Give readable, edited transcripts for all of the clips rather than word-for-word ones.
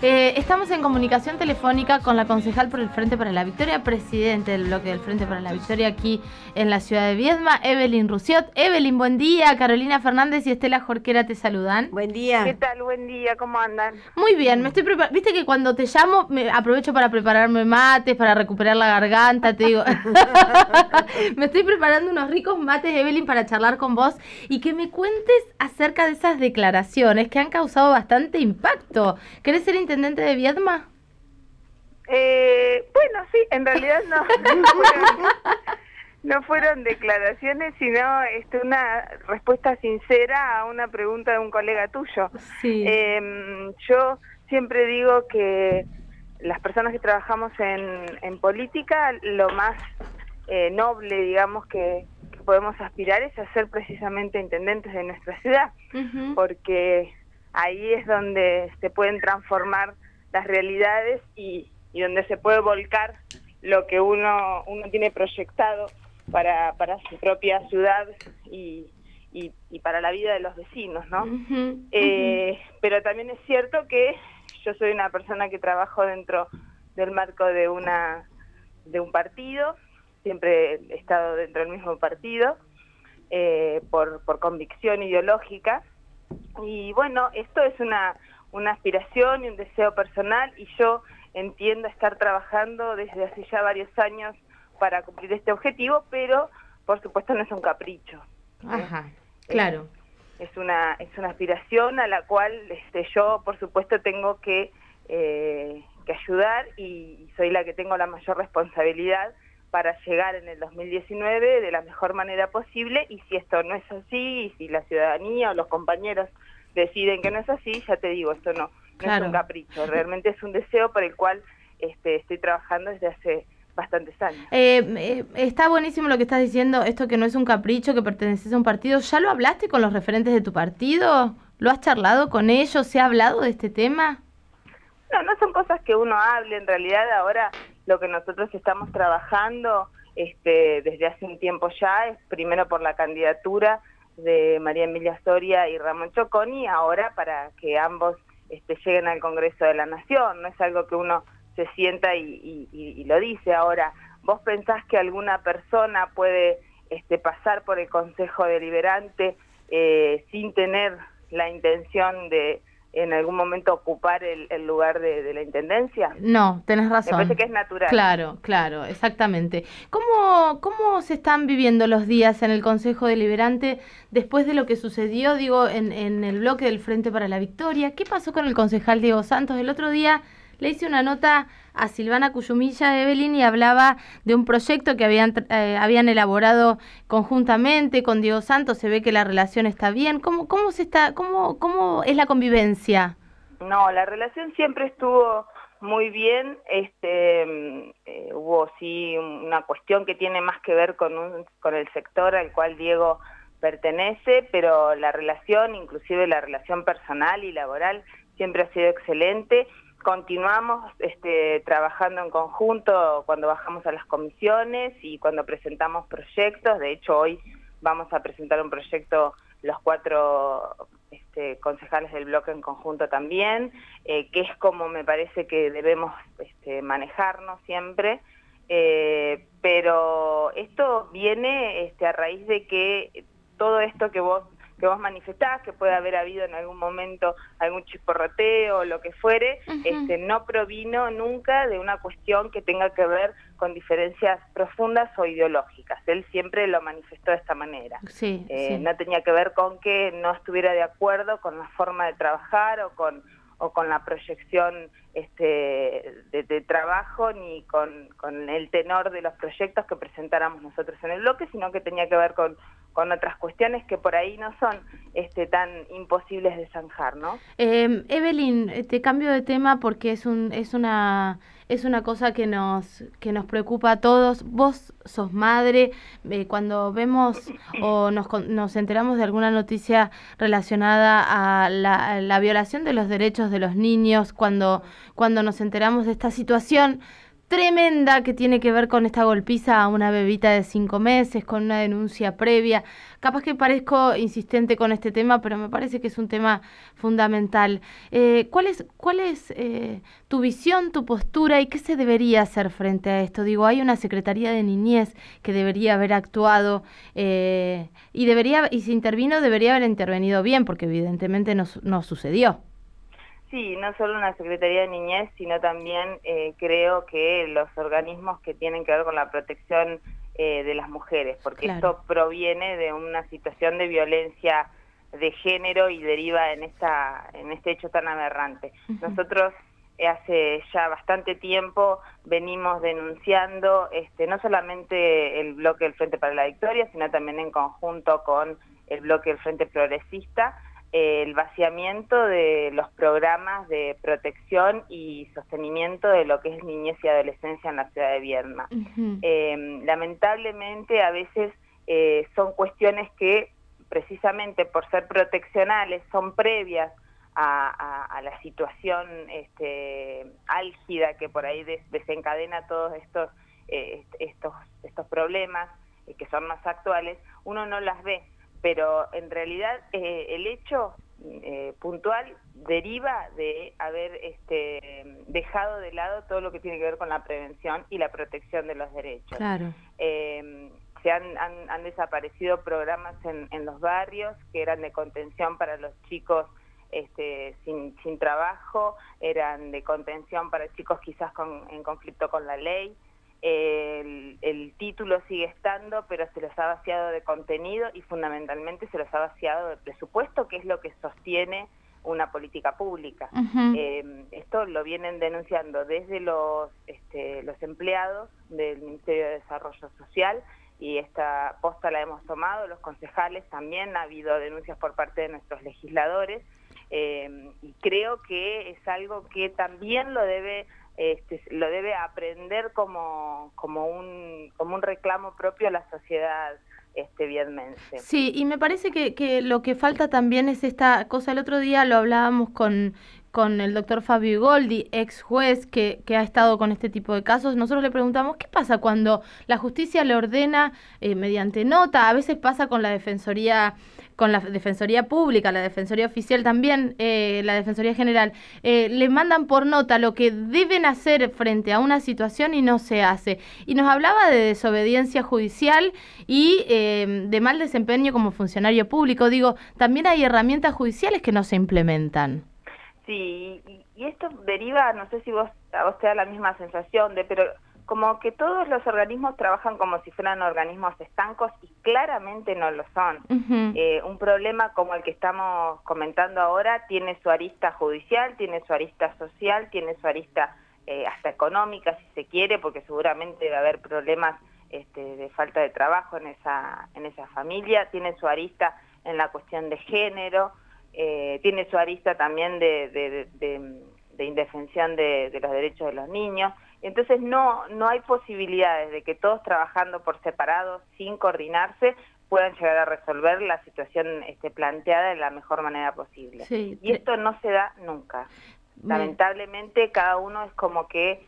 Estamos en comunicación telefónica con la concejal por el Frente para la Victoria, presidente del bloque del Frente para la Victoria aquí en la ciudad de Viedma, Evelyn Rusiot. Evelyn, buen día. Carolina Fernández y Estela Jorquera te saludan. Buen día. ¿Qué tal? Buen día, ¿cómo andan? Muy bien, me estoy preparando. Viste que cuando te llamo me aprovecho para prepararme mates, para recuperar la garganta, te digo. Me estoy preparando unos ricos mates, Evelyn, para charlar con vos y que me cuentes acerca de esas declaraciones que han causado bastante impacto. ¿Querés ser intendente de Viedma? Bueno, sí, en realidad no fueron declaraciones, sino una respuesta sincera a una pregunta de un colega tuyo. Sí. Yo siempre digo que las personas que trabajamos en política, lo más noble, digamos, que podemos aspirar es a ser precisamente intendentes de nuestra ciudad, porque ahí es donde se pueden transformar las realidades y donde se puede volcar lo que uno tiene proyectado para su propia ciudad y para la vida de los vecinos, ¿no? Pero también es cierto que yo soy una persona que trabajo dentro del marco de un partido, siempre he estado dentro del mismo partido, por convicción ideológica, y bueno, esto es una aspiración y un deseo personal, y yo entiendo estar trabajando desde hace ya varios años para cumplir este objetivo, pero por supuesto no es un capricho. Ajá, claro. Es una aspiración a la cual yo por supuesto tengo que ayudar, y soy la que tengo la mayor responsabilidad para llegar en el 2019 de la mejor manera posible, y si esto no es así, y si la ciudadanía o los compañeros deciden que no es así, ya te digo, esto no es un capricho, realmente es un deseo por el cual estoy trabajando desde hace bastantes años. Está buenísimo lo que estás diciendo, esto que no es un capricho, que perteneces a un partido. ¿Ya lo hablaste con los referentes de tu partido? ¿Lo has charlado con ellos? ¿Se ha hablado de este tema? No son cosas que uno hable, en realidad ahora lo que nosotros estamos trabajando desde hace un tiempo ya es primero por la candidatura de María Emilia Soria y Ramón Choconi, ahora para que ambos lleguen al Congreso de la Nación. No es algo que uno se sienta y lo dice. Ahora, ¿vos pensás que alguna persona puede pasar por el Consejo Deliberante sin tener la intención de en algún momento ocupar el lugar de la intendencia? No, tenés razón. Me parece que es natural. Claro, exactamente. ¿Cómo se están viviendo los días en el Consejo Deliberante después de lo que sucedió, digo, en el bloque del Frente para la Victoria? ¿Qué pasó con el concejal Diego Santos? El otro día le hice una nota a Silvana Cuyumilla, Evelyn, y hablaba de un proyecto que habían elaborado conjuntamente con Diego Santos. Se ve que la relación está bien. ¿Cómo es la convivencia? No, la relación siempre estuvo muy bien. Hubo sí una cuestión que tiene más que ver con el sector al cual Diego pertenece, pero la relación, inclusive la relación personal y laboral, siempre ha sido excelente. Continuamos trabajando en conjunto cuando bajamos a las comisiones y cuando presentamos proyectos. De hecho, hoy vamos a presentar un proyecto los 4 concejales del bloque en conjunto también, que es como me parece que debemos manejarnos siempre. Pero esto viene a raíz de que todo esto que vos manifestás, que puede haber habido en algún momento algún chisporroteo o lo que fuere, no provino nunca de una cuestión que tenga que ver con diferencias profundas o ideológicas. Él siempre lo manifestó de esta manera. Sí. No tenía que ver con que no estuviera de acuerdo con la forma de trabajar o con la proyección de trabajo, ni con el tenor de los proyectos que presentáramos nosotros en el bloque, sino que tenía que ver con otras cuestiones que por ahí no son tan imposibles de zanjar, ¿no? Evelyn, te cambio de tema porque es una cosa que nos preocupa a todos. Vos sos madre, cuando vemos o nos enteramos de alguna noticia relacionada a la violación de los derechos de los niños, cuando nos enteramos de esta situación, tremenda que tiene que ver con esta golpiza a una bebita de 5 meses, con una denuncia previa. Capaz que parezco insistente con este tema, pero me parece que es un tema fundamental. ¿Cuál es tu visión, tu postura y qué se debería hacer frente a esto? Digo, hay una Secretaría de Niñez que debería haber actuado y si intervino, debería haber intervenido bien, porque evidentemente no sucedió. Sí, no solo una Secretaría de Niñez, sino también creo que los organismos que tienen que ver con la protección de las mujeres, porque Claro. esto proviene de una situación de violencia de género y deriva en este hecho tan aberrante. Nosotros hace ya bastante tiempo venimos denunciando no solamente el bloque del Frente para la Victoria, sino también en conjunto con el bloque del Frente Progresista, el vaciamiento de los programas de protección y sostenimiento de lo que es niñez y adolescencia en la ciudad de Viedma. Lamentablemente a veces son cuestiones que precisamente por ser proteccionales son previas a la situación álgida que por ahí desencadena todos estos problemas que son más actuales, uno no las ve. Pero en realidad el hecho puntual deriva de haber dejado de lado todo lo que tiene que ver con la prevención y la protección de los derechos. Claro. Se han desaparecido programas en los barrios que eran de contención para los chicos sin trabajo, eran de contención para chicos quizás en conflicto con la ley. El título sigue estando, pero se los ha vaciado de contenido y fundamentalmente se los ha vaciado de presupuesto, que es lo que sostiene una política pública. Esto lo vienen denunciando desde los empleados del Ministerio de Desarrollo Social, y esta posta la hemos tomado, los concejales también, ha habido denuncias por parte de nuestros legisladores, y creo que es algo que también lo debe aprender como un reclamo propio a la sociedad viedmense. Sí, y me parece que lo que falta también es esta cosa. El otro día lo hablábamos con el doctor Fabio Goldi, ex juez que ha estado con este tipo de casos. Nosotros le preguntamos qué pasa cuando la justicia le ordena mediante nota. A veces pasa con la Defensoría Pública, la Defensoría Oficial también, la Defensoría General, le mandan por nota lo que deben hacer frente a una situación y no se hace. Y nos hablaba de desobediencia judicial y de mal desempeño como funcionario público. Digo, también hay herramientas judiciales que no se implementan. Sí, y esto deriva, no sé si a vos te da la misma sensación, pero como que todos los organismos trabajan como si fueran organismos estancos y claramente no lo son. Un problema como el que estamos comentando ahora tiene su arista judicial, tiene su arista social, tiene su arista hasta económica si se quiere, porque seguramente va a haber problemas de falta de trabajo en esa familia, tiene su arista en la cuestión de género, tiene su arista también de indefensión de los derechos de los niños. Entonces no hay posibilidades de que todos trabajando por separado, sin coordinarse, puedan llegar a resolver la situación planteada de la mejor manera posible. Sí, y esto no se da nunca. Lamentablemente cada uno es como que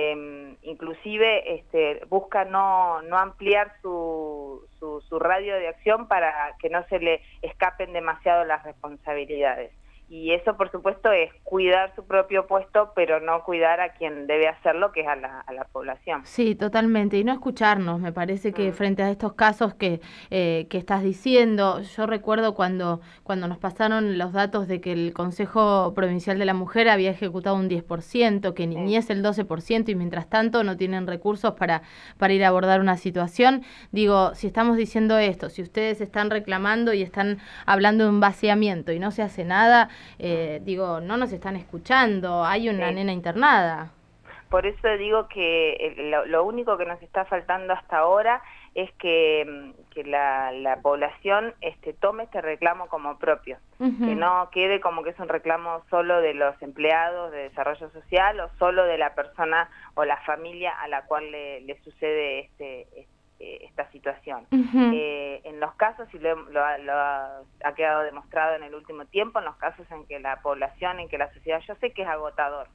inclusive busca no ampliar su radio de acción para que no se le escapen demasiado las responsabilidades. Y eso, por supuesto, es cuidar su propio puesto, pero no cuidar a quien debe hacerlo, que es a la población. Sí, totalmente. Y no escucharnos, me parece que frente a estos casos que estás diciendo, yo recuerdo cuando nos pasaron los datos de que el Consejo Provincial de la Mujer había ejecutado un 10%, que niñez el 12%, y mientras tanto no tienen recursos para ir a abordar una situación. Digo, si estamos diciendo esto, si ustedes están reclamando y están hablando de un vaciamiento y no se hace nada, no nos están escuchando, hay una nena internada. Por eso digo que lo único que nos está faltando hasta ahora es que la población tome este reclamo como propio, que no quede como que es un reclamo solo de los empleados de desarrollo social o solo de la persona o la familia a la cual le sucede esta situación. En los casos, y lo ha quedado demostrado en el último tiempo, en los casos en que la población, en que la sociedad, yo sé que es agotador,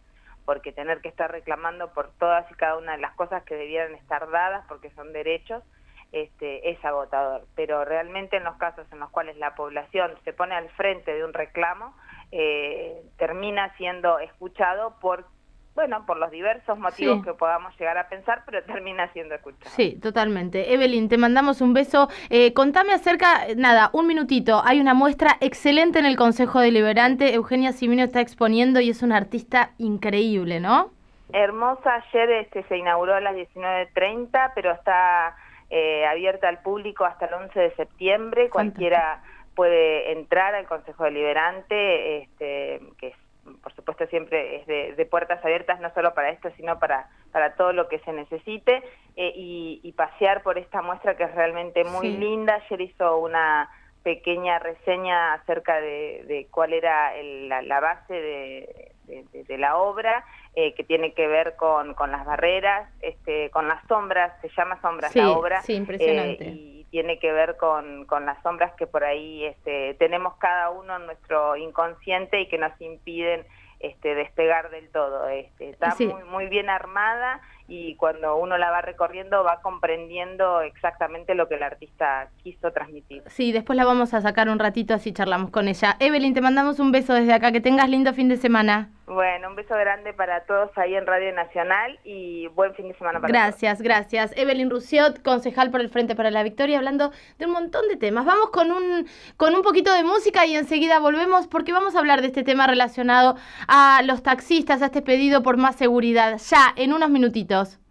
porque tener que estar reclamando por todas y cada una de las cosas que debieran estar dadas porque son derechos, es agotador. Pero realmente en los casos en los cuales la población se pone al frente de un reclamo, termina siendo escuchado por los diversos motivos que podamos llegar a pensar, pero termina siendo escuchado. Sí, totalmente. Evelyn, te mandamos un beso. Contame acerca, un minutito. Hay una muestra excelente en el Consejo Deliberante. Eugenia Siminio está exponiendo y es una artista increíble, ¿no? Hermosa. Ayer se inauguró a las 19:30, pero está abierta al público hasta el 11 de septiembre. Cualquiera puede entrar al Consejo Deliberante, que es, por supuesto, siempre es de puertas abiertas, no solo para esto, sino para todo lo que se necesite, y pasear por esta muestra que es realmente muy linda. Ayer hizo una pequeña reseña acerca de cuál era la base de la obra, que tiene que ver con las barreras, con las sombras, se llama Sombras la obra. Sí, impresionante. Y tiene que ver con las sombras que por ahí tenemos cada uno en nuestro inconsciente y que nos impiden despegar del todo. Está muy bien armada, y cuando uno la va recorriendo va comprendiendo exactamente lo que el artista quiso transmitir. Sí, después la vamos a sacar un ratito, así charlamos con ella. Evelyn, te mandamos un beso desde acá, que tengas lindo fin de semana. Bueno, un beso grande para todos ahí en Radio Nacional y buen fin de semana para todos. Gracias. Evelyn Roussiot, concejal por el Frente para la Victoria, hablando de un montón de temas. Vamos con un poquito de música y enseguida volvemos, porque vamos a hablar de este tema relacionado a los taxistas, a este pedido por más seguridad, ya en unos minutitos.